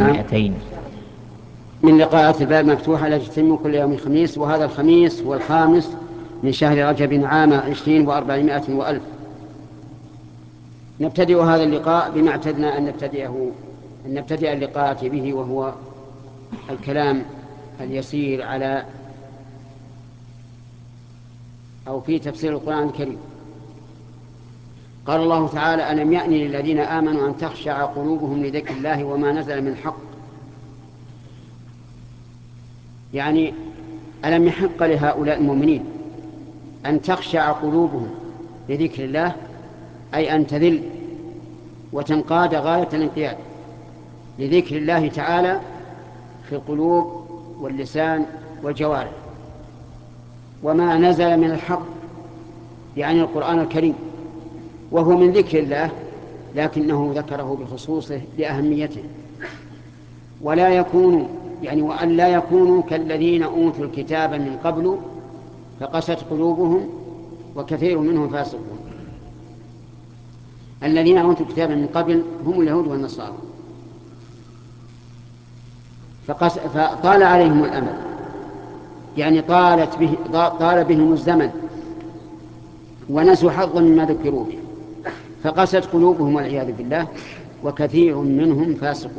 400. من لقاءات الباب مفتوحة التي تتم كل يوم خميس، وهذا الخميس هو الخامس من شهر رجب عام 20 و400 وألف. نبتدئ هذا اللقاء بما اعتدنا أن نبتدئ اللقاءات به، وهو الكلام اليسير على أو في تفسير القرآن الكريم. قال الله تعالى: ألم يأن للذين آمنوا أن تخشع قلوبهم لذكر الله وما نزل من الحق. يعني ألم يحق لهؤلاء المؤمنين أن تخشع قلوبهم لذكر الله، أي أن تذل وتنقاد غاية الانقياد لذكر الله تعالى في القلوب واللسان والجوارح، وما نزل من الحق يعني القرآن الكريم، وهو من ذكر الله لكنه ذكره بخصوصه لأهميته، ولا يكون وأن لا يكونوا كالذين أوتوا الكتاب من قبل فقست قلوبهم وكثير منهم فاسقون. الذين أوتوا الكتاب من قبل هم اليهود والنصارى، فطال عليهم الأمل، يعني طال بهم الزمن ونسوا حظا مما ذكروا به، فقست قلوبهم والعياذ بالله، وكثير منهم فاسقون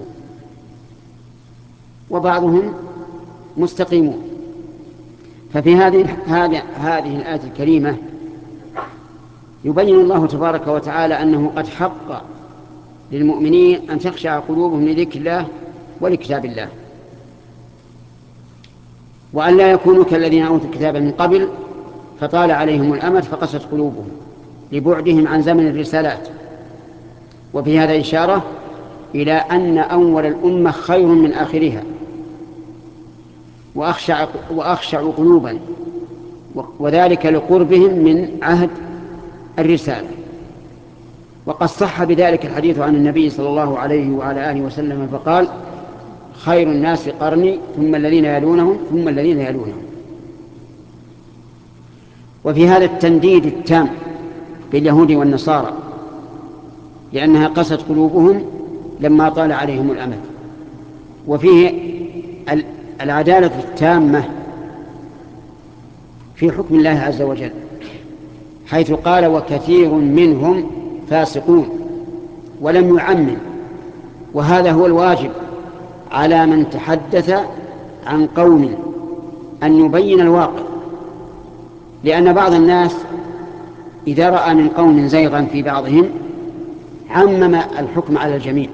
وبعضهم مستقيمون. ففي هذه الآية الكريمة يبين الله تبارك وتعالى أنه قد حق للمؤمنين أن تخشع قلوبهم لذكر الله ولكتاب الله، وأن لا يكونوا كالذين أوتوا الكتاب من قبل فطال عليهم الأمد فقست قلوبهم لبعدهم عن زمن الرسالات. وفي هذا إشارة إلى أن أول الأمة خير من آخرها وأخشع قلوبا، وذلك لقربهم من عهد الرسالة. وقد صح بذلك الحديث عن النبي صلى الله عليه وعلى آله وسلم فقال: خير الناس قرني ثم الذين يلونهم ثم الذين يلونهم. وفي هذا التنديد التام باليهود والنصارى لأنها قست قلوبهم لما طال عليهم الأمد، وفيه العدالة التامة في حكم الله عز وجل، حيث قال: وكثير منهم فاسقون، ولم يعمم. وهذا هو الواجب على من تحدث عن قوم أن يبين الواقع، لأن بعض الناس إذا رأى من قوم زيغا في بعضهم عمم الحكم على الجميع،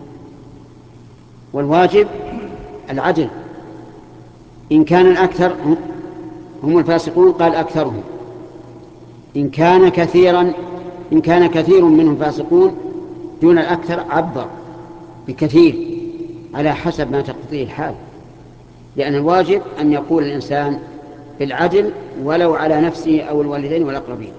والواجب العدل. إن كان الأكثر هم الفاسقون قال أكثرهم، إن كان كثير منهم فاسقون دون الأكثر عبر بكثير على حسب ما تقتضيه الحال، لأن الواجب أن يقول الإنسان بالعدل ولو على نفسه أو الوالدين والأقربين.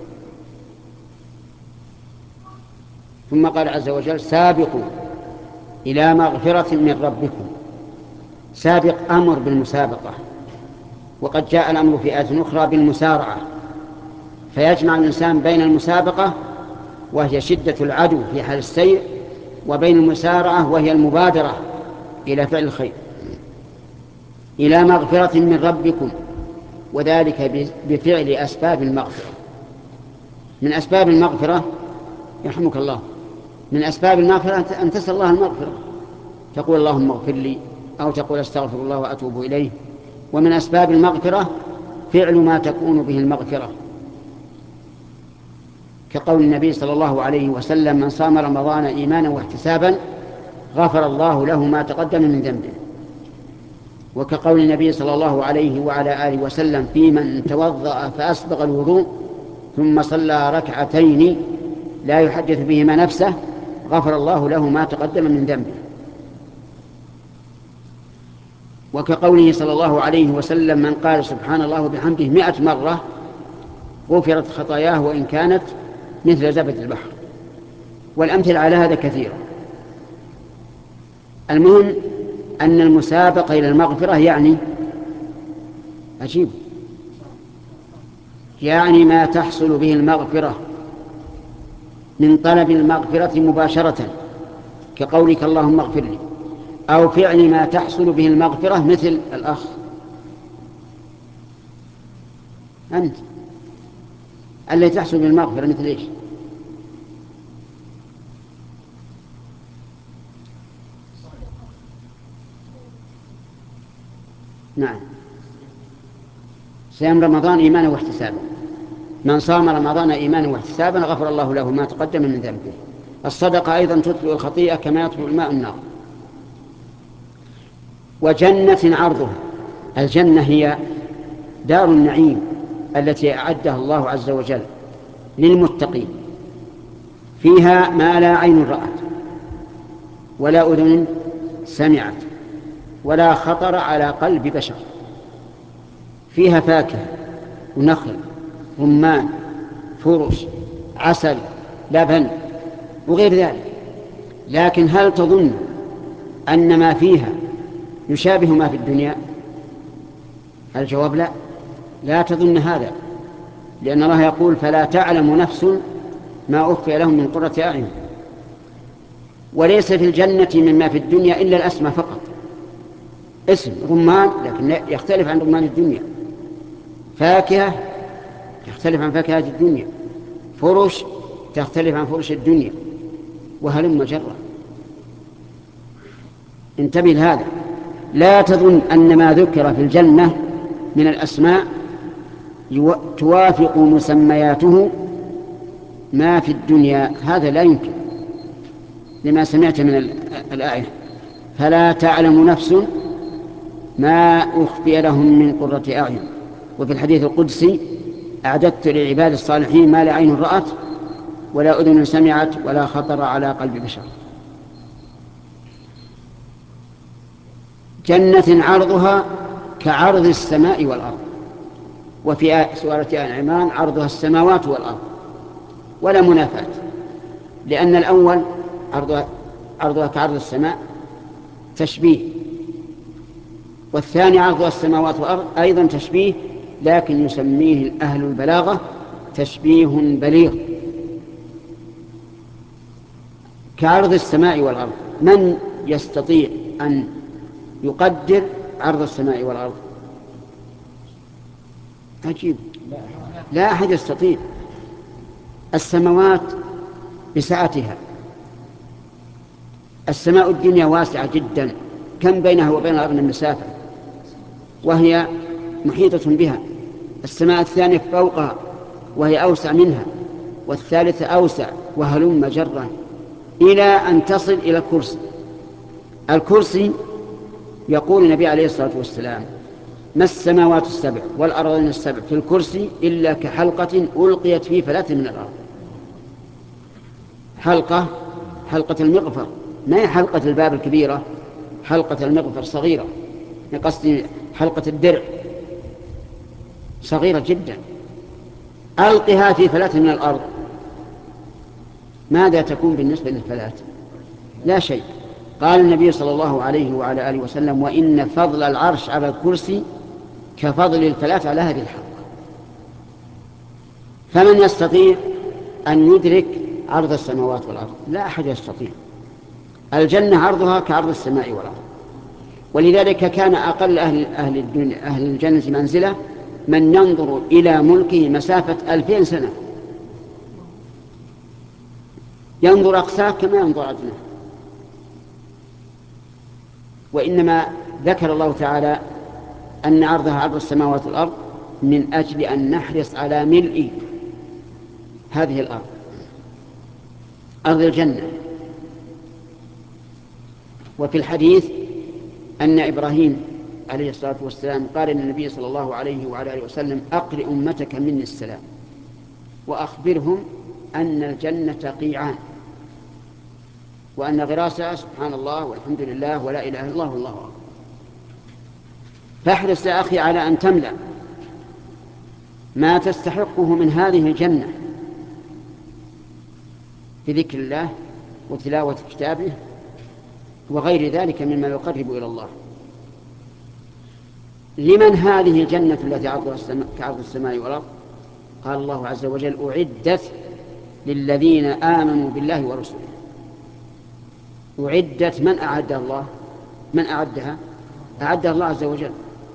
ثم قال عز وجل: سابقوا إلى مغفرة من ربكم. سابق أمر بالمسابقة، وقد جاء الأمر في آية أخرى بالمسارعة، فيجمع الإنسان بين المسابقة وهي شدة العدو في حال السير، وبين المسارعة وهي المبادرة إلى فعل الخير. إلى مغفرة من ربكم، وذلك بفعل أسباب المغفرة. من أسباب المغفرة يرحمك الله، من أسباب المغفرة أن تسأل الله المغفرة، تقول: اللهم اغفر لي، أو تقول: استغفر الله وأتوب إليه. ومن أسباب المغفرة فعل ما تكون به المغفرة، كقول النبي صلى الله عليه وسلم: من صام رمضان إيمانا واحتسابا غفر الله له ما تقدم من ذنبه. وكقول النبي صلى الله عليه وعلى آله وسلم في من توضأ فأسبغ الوضوء ثم صلى ركعتين لا يحدث بهما نفسه غفر الله له ما تقدم من ذنبه. وكقوله صلى الله عليه وسلم: من قال سبحان الله وبحمده 100 مرة غفرت خطاياه وإن كانت مثل زبد البحر. والأمثلة على هذا كثيرة. المهم أن المسابقة إلى المغفرة يعني ما تحصل به المغفرة من طلب المغفرة مباشرة، كقولك: اللهم اغفر لي، أو فعل ما تحصل به المغفرة مثل الأخ. أنت الذي تحصل به المغفرة مثل إيش؟ نعم، صيام رمضان إيمانا واحتسابا. من صام رمضان إيمانا واحتسابا غفر الله له ما تقدم من ذنبه. الصدقة أيضا تطفئ الخطيئة كما يطفئ الماء النار. وجنة عرضها، الجنة هي دار النعيم التي أعدها الله عز وجل للمتقين، فيها ما لا عين رأت ولا أذن سمعت ولا خطر على قلب بشر. فيها فاكهة ونخل رمان فرش عسل لبن وغير ذلك. لكن هل تظن أن ما فيها يشابه ما في الدنيا؟ الجواب لا، لا تظن هذا، لأن الله يقول فلا تعلم نفس ما أخفي لهم من قرة أعين. وليس في الجنة مما في الدنيا إلا الأسماء فقط، اسم رمان لكن يختلف عن رمان الدنيا، فاكهة تختلف عن فاكهة الدنيا، فرش تختلف عن فرش الدنيا، وهلم جرا. انتبه لهذا، لا تظن أن ما ذكر في الجنة من الأسماء توافق مسمياته ما في الدنيا، هذا لا يمكن، لما سمعت من الآية فلا تعلم نفس ما أخفي لهم من قرة أعين. وفي الحديث القدسي أعددت للعباد الصالحين ما لا عين رأت ولا أذن سمعت ولا خطر على قلب بشر. جنة عرضها كعرض السماء والأرض. وفي سورة آل عمران عرضها السماوات والأرض، ولا منافاة، لأن الأول عرضها كعرض السماء تشبيه، والثاني عرضها السماوات والأرض أيضا تشبيه، لكن يسميه أهل البلاغة تشبيه بليغ. كعرض السماء والأرض، من يستطيع أن يقدر عرض السماء والأرض؟ عجيب، لا أحد يستطيع. السماوات بسعتها، السماء الدنيا واسعة جدا، كم بينها وبين الأرض من مسافة وهي محيطة بها. السماء الثانية فوقها وهي أوسع منها، والثالثة أوسع، وهلم جرا إلى أن تصل إلى الكرسي. الكرسي يقول النبي عليه الصلاة والسلام ما السماوات السبع والأرضين السبع في الكرسي إلا كحلقة ألقيت في فلاة من الأرض. حلقة المغفر، ما هي حلقة الباب الكبيرة، حلقة المغفر صغيرة، قصدي حلقة الدرع صغيرة جدا، ألقها في فلاة من الأرض، ماذا تكون بالنسبة للفلاة؟ لا شيء. قال النبي صلى الله عليه وعلى آله وسلم وإن فضل العرش على الكرسي كفضل الفلاة على هذه الحلقة. فمن يستطيع أن يدرك عرض السماوات والأرض؟ لا أحد يستطيع. الجنة عرضها كعرض السماء والأرض، ولذلك كان أقل أهل الجنة منزلة من ينظر إلى ملكه مسافة 2000 سنة، ينظر أقصاه كما ينظر أدناه. وإنما ذكر الله تعالى أن عرضها عرض السماوات والأرض من أجل أن نحرص على ملء هذه الأرض، أرض الجنة. وفي الحديث أن إبراهيم عليه الصلاة والسلام قال للنبي صلى الله عليه وعلى آله وسلم أقرئ أمتك مني السلام وأخبرهم أن الجنة قيعان وأن غراسها سبحان الله والحمد لله ولا إله إلا الله والله أكبر. فاحرص يا أخي على أن تملأ ما تستحقه من هذه الجنة بذكر الله وتلاوة كتابه وغير ذلك مما يقرب إلى الله. لمن هذه الجنة التي عرضها كعرض السماء والأرض؟ قال الله عز وجل أعدت للذين آمنوا بالله ورسوله. أعدت، من أعد الله؟ من أعدها؟ أعدها الله عز وجل،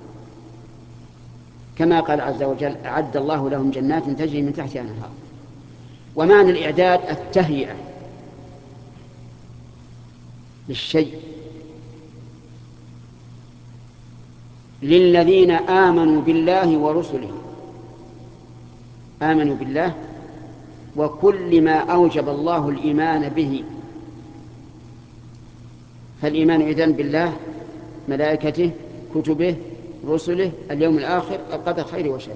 كما قال عز وجل أعد الله لهم جنات تجري من تحتها الأنهار. ومعنى الإعداد التهيئة للشيء للذين آمنوا بالله ورسله. آمنوا بالله وكل ما أوجب الله الإيمان به، فالإيمان إذن بالله، ملائكته، كتبه، رسله، اليوم الآخر، القدر خير وشر.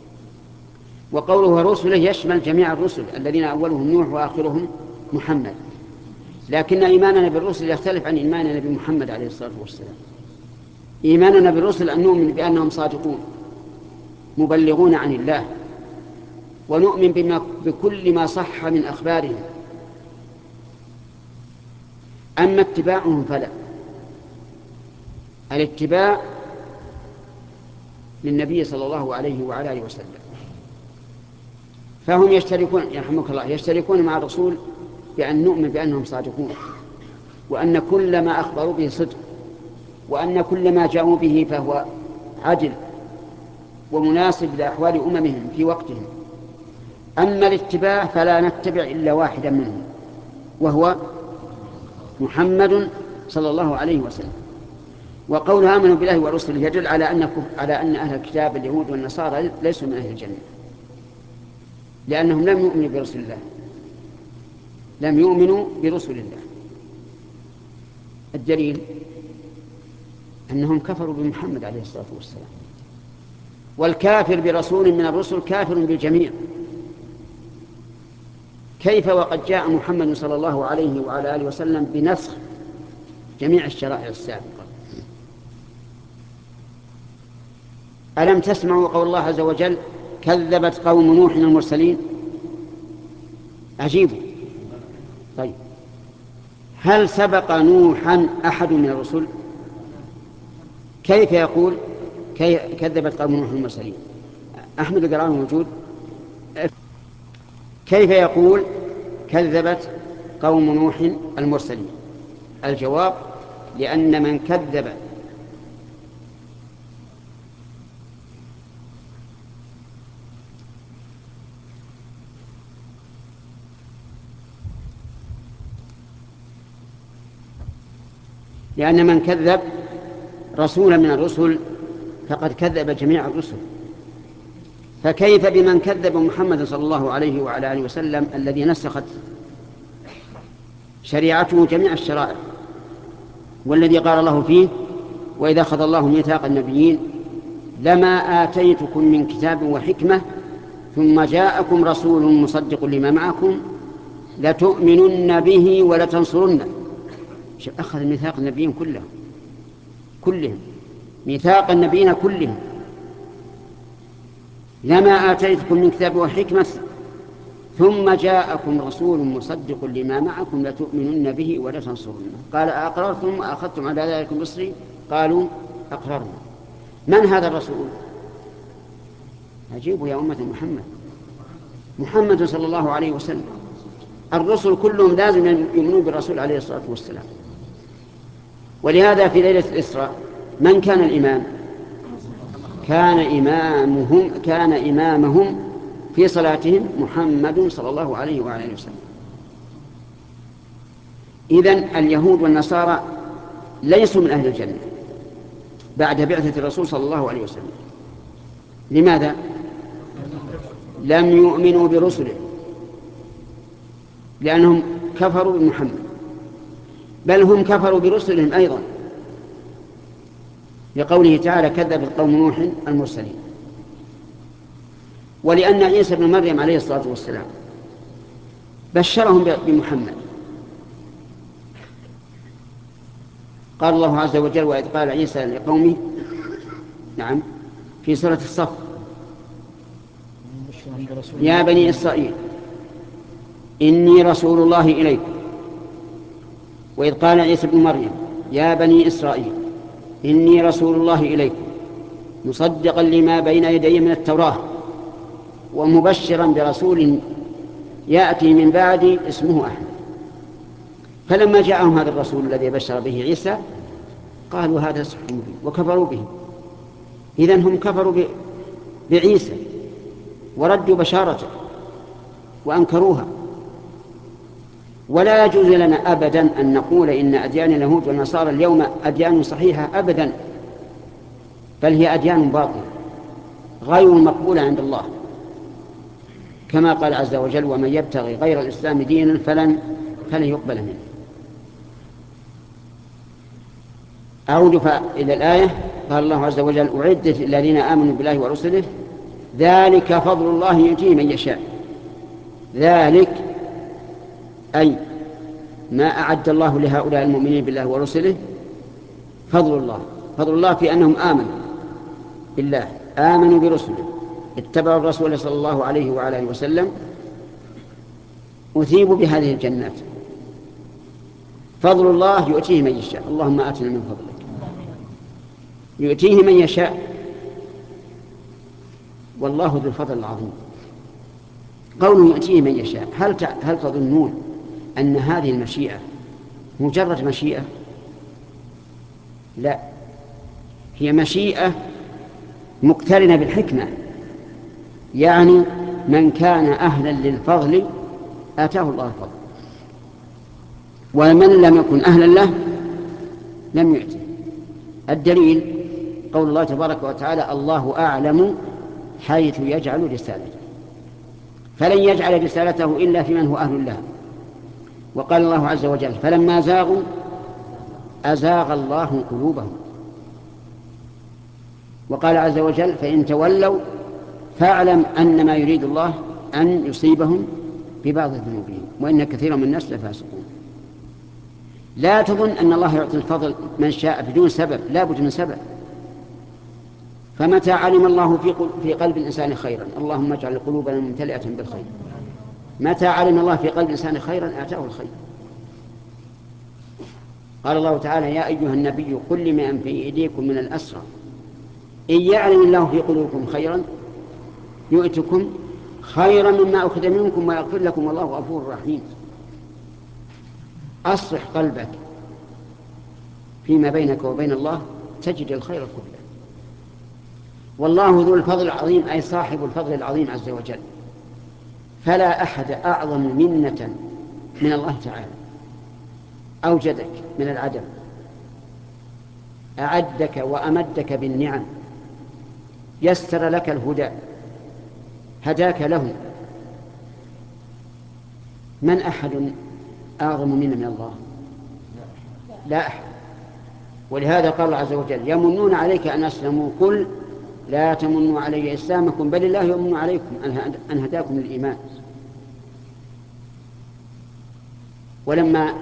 وقوله رسله يشمل جميع الرسل الذين أولهم نوح وآخرهم محمد، لكن إيماننا بالرسل يختلف عن إيماننا بمحمد عليه الصلاة والسلام. إيماننا بالرسل أن نؤمن بأنهم صادقون مبلغون عن الله، ونؤمن بكل ما صح من أخبارهم. أما اتباعهم فلا، الاتباع للنبي صلى الله عليه وعلى آله وسلم، فهم يشتركون يرحمك الله يشتركون مع الرسول بأن نؤمن بأنهم صادقون، وأن كل ما أخبروا به صدق، وأن كل ما جاءوا به فهو عدل ومناسب لأحوال أممهم في وقتهم. أما الاتباع فلا نتبع إلا واحدا منهم، وهو محمد صلى الله عليه وسلم. وقول آمنوا بالله ورسله يدل على أن أهل الكتاب اليهود والنصارى ليسوا من أهل الجنة، لأنهم لم يؤمنوا برسل الله، لم يؤمنوا برسل الله. الدليل أنهم كفروا بمحمد عليه الصلاة والسلام، والكافر برسول من الرسل كافر بالجميع. كيف وقد جاء محمد صلى الله عليه وعلى آله وسلم بنسخ جميع الشرائع السابقة؟ ألم تسمعوا قول الله عز وجل كذبت قوم نوح المرسلين؟ عجيب. طيب، هل سبق نوحا أحد من الرسل؟ كيف يقول كذبت قوم نوح المرسلين؟ أحمد القرآن موجود. كيف يقول كذبت قوم نوح المرسلين؟ الجواب لأن من كذب رسولا من الرسل فقد كذب جميع الرسل، فكيف بمن كذب محمد صلى الله عليه وعلى آله وسلم الذي نسخت شريعته جميع الشرائع، والذي قال الله فيه وإذا أخذ الله ميثاق النبيين لما آتيتكم من كتاب وحكمة ثم جاءكم رسول مصدق لما معكم لتؤمنن به ولتنصرنه. أخذ ميثاق النبيين كلهم ميثاق النبيين كلهم. لما آتيتكم من كتاب وحكمة ثم جاءكم رسول مصدق لما معكم لتؤمنن به ولتنصرنه. قال أقررتم وأخذتم على ذلك مصري؟ قالوا أقررنا. من هذا الرسول؟ أجيبوا يا أمة محمد صلى الله عليه وسلم. الرسل كلهم لازم يؤمنوا بالرسول عليه الصلاة والسلام. ولهذا في ليلة الإسراء من كان الإمام؟ كان إمامهم في صلاتهم محمد صلى الله عليه وآله وسلم. إذن اليهود والنصارى ليسوا من أهل الجنة بعد بعثة الرسول صلى الله عليه وسلم. لماذا؟ لم يؤمنوا برسله، لأنهم كفروا بمحمد، بل هم كفروا برسلهم أيضا، لقوله تعالى كذب قوم نوح المرسلين. ولأن عيسى بن مريم عليه الصلاة والسلام بشرهم بمحمد. قال الله عز وجل وإذ قال عيسى لقومه في سورة الصف يا بني إسرائيل إني رسول الله إليكم. وإذ قال عيسى بن مريم يا بني إسرائيل إني رسول الله إليكم مصدقا لما بين يدي من التوراة ومبشرا برسول يأتي من بعدي اسمه أحمد. فلما جاءهم هذا الرسول الذي بشر به عيسى قالوا هذا سحر مبين وكفروا به. إذن هم كفروا بعيسى وردوا بشارته وأنكروها. ولا يجوز لنا أبدا أن نقول إن أديان اليهود والنصارى اليوم أديان صحيحة أبدا، بل هي أديان باطلة غير مقبولة عند الله، كما قال عز وجل: ومن يبتغي غير الإسلام دينا فلن يقبل منه. أعود إلى الآية. قال الله عز وجل: أعدت الذين آمنوا بالله ورسله ذلك فضل الله يؤتيه من يشاء. ذلك أي ما أعد الله لهؤلاء المؤمنين بالله ورسله فضل الله. فضل الله في أنهم آمنوا بالله، آمنوا برسله، اتبعوا الرسول صلى الله عليه وعلى آله وسلم، أثيبوا بهذه الجنات. فضل الله يؤتيه من يشاء. اللهم آتنا من فضلك. يؤتيه من يشاء، والله ذو الفضل العظيم. قوله يؤتيه من يشاء، هل تظنون أن هذه المشيئة مجرد مشيئة؟ لا، هي مشيئة مقترنة بالحكمة. يعني من كان أهلا للفضل آتاه الله الفضل، ومن لم يكن أهلا له لم يؤته. الدليل قول الله تبارك وتعالى: الله أعلم حيث يجعل رسالته، فلن يجعل رسالته إلا في من هو أهل لها. وقال الله عز وجل: فلما زاغوا أزاغ الله قلوبهم. وقال عز وجل: فإن تولوا فاعلم أن ما يريد الله أن يصيبهم ببعض ذنوبهم وإن كثيرا من الناس لفاسقون. لا تظن أن الله يعطي الفضل من شاء بدون سبب، لا بد من سبب. فمتى علم الله في قلب الإنسان خيرا، اللهم اجعل قلوبنا ممتلئة بالخير، متى علم الله في قلب الإنسان خيرا آتاه الخير. قال الله تعالى: يا أيها النبي قل لمن في أيديكم من الأسرى إن يعلم الله في قلوبكم خيرا يؤتكم خيرا مما أخذ منكم ويغفر لكم والله غفور رحيم. أصلح قلبك فيما بينك وبين الله تجد الخير كله. والله ذو الفضل العظيم، أي صاحب الفضل العظيم عز وجل. فلا أحد أعظم منة من الله تعالى. أوجدك من العدم، أعدك وأمدك بالنعم، يسر لك الهدى، هداك له. من أحد أعظم منه من الله؟ لا أحد. ولهذا قال الله عز وجل: يمنون عليك أن أسلموا قل لا تمنوا علي إسلامكم بل الله يمن عليكم أن هداكم للإيمان. ولما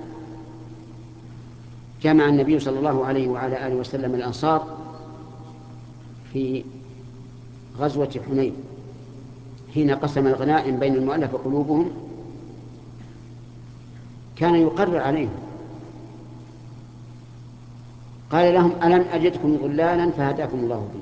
جمع النبي صلى الله عليه وعلى آله وسلم الأنصار في غزوة حنين حين قسم الغنائم بين المؤلفة قلوبهم كان يقرر عليهم، قال لهم: ألم أجدكم ضلالا فهداكم الله بي.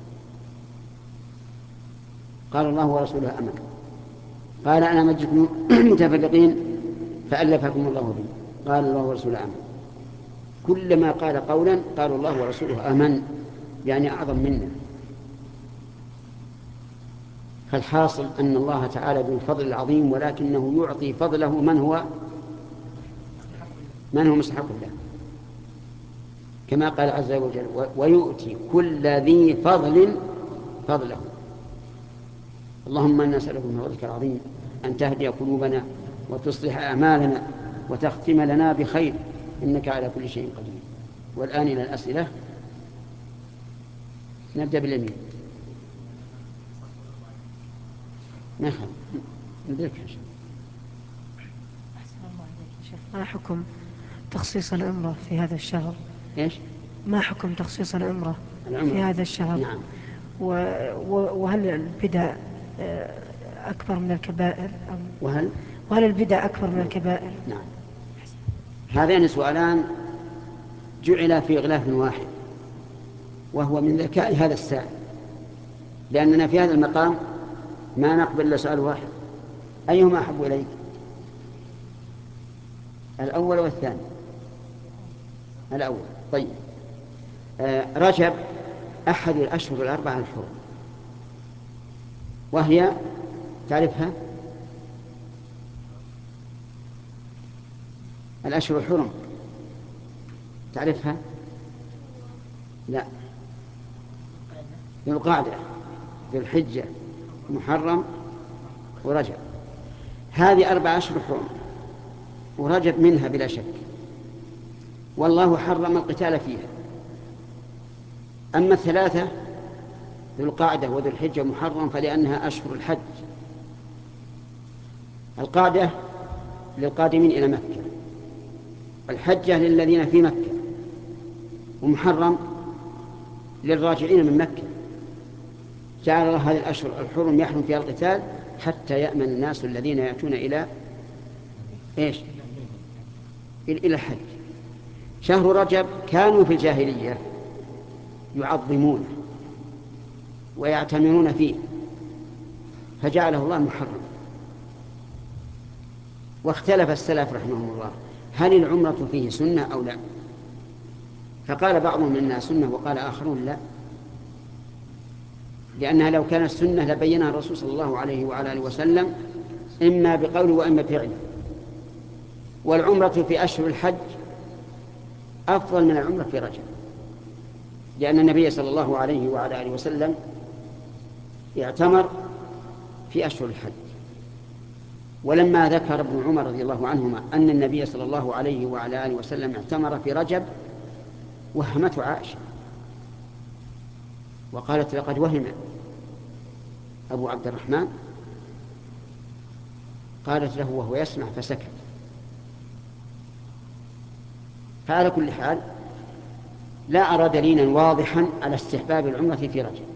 قال الله ورسوله: أمن. قال: ألم أجدكم متفرقين فألفكم الله بي. قال الله ورسوله: أمن. كلما قال قولا قالوا الله ورسوله أمن، يعني أعظم منا. فالحاصل أن الله تعالى بالفضل العظيم، ولكنه يعطي فضله من هو مستحق له، كما قال عز وجل: ويؤتي كل ذي فضل فضله. اللهم إنا نسألك من فضلك العظيم أن تهدي قلوبنا وتصلح أعمالنا وتختم لنا بخير، إنك على كل شيء قدير. والآن إلى الأسئلة. نبدأ باليمين. نخل ندرك يا شيخ. أحسن الله عليك يا شيخ. ما حكم تخصيص العمرة في هذا الشهر؟ إيش؟ ما حكم تخصيص العمرة في هذا الشهر؟ نعم. وهل البدع أكبر من الكبائر وهل البدع أكبر من الكبائر؟ نعم. هذين سؤالان جعل في غلاف واحد، وهو من ذكاء هذا السائل، لأننا في هذا المقام ما نقبل إلا سؤال واحد: أيهما أحب إليك، الأول والثاني؟ الأول. طيب، رجب أحد الأشهر الأربعة الحرم، وهي تعرفها الأشهر الحرم، تعرفها؟ لا، ذو القعدة، ذو الحجة، محرم، ورجب. هذه 4 أشهر حرم، ورجب منها بلا شك، والله حرم القتال فيها. أما 3 ذو القعدة وذو الحجة ومحرم فلأنها أشهر الحج. القعدة للقادمين إلى مكة، الحجة للذين في مكة، ومحرم للراجعين من مكة. جعل الله هذه الأشهر الحرم يحرم فيها القتال حتى يأمن الناس الذين يأتون إلى إيش؟ إلى الحج. شهر رجب كانوا في الجاهلية يعظمونه ويعتمرون فيه، فجعله الله محرم. واختلف السلف رحمهم الله هل العمرة فيه سنة أو لا، فقال بعضهم إنها سنة وقال آخرون لا، لأنها لو كانت سنة لبينها الرسول صلى الله عليه وعلى آله وسلم إما بقوله وإما بفعله. والعمرة في أشهر الحج أفضل من العمرة في رجب، لأن النبي صلى الله عليه وعلى آله وسلم اعتمر في أشهر الحج. ولما ذكر ابن عمر رضي الله عنهما أن النبي صلى الله عليه وعلى آله وسلم اعتمر في رجب وهمته عائشة وقالت لقد وهم أبو عبد الرحمن، قالت له وهو يسمع فسكت. فعلى كل حال لا أرى دليلا واضحا على استحباب العمرة في رجب،